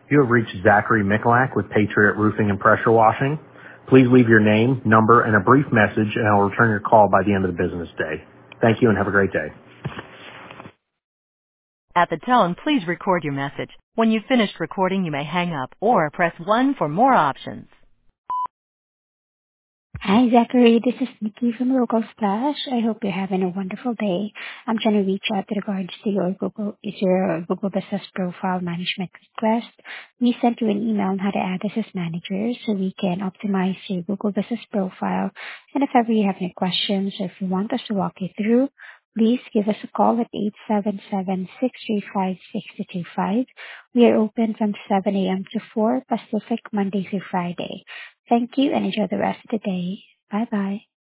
You have reached Zachary Mikulak with Patriot Roofing and Pressure Washing. Please leave your name, number, and a brief message, and I'll return your call by the end of the business day. Thank you and have a great day. At the tone, please record your message. When you've finished recording, you may hang up or press 1 for more options. Hi, Zachary. This is Nikki from Local Splash. I hope you're having a wonderful day. I'm trying to reach out to regards to your Google Business Profile Management request. We sent you an email on how to add us as managers so we can optimize your Google Business Profile. And if ever you have any questions or if you want us to walk you through, please give us a call at 877-635-6225. We are open from 7 a.m. to 4 Pacific, Monday through Friday. Thank you and enjoy the rest of the day. Bye-bye.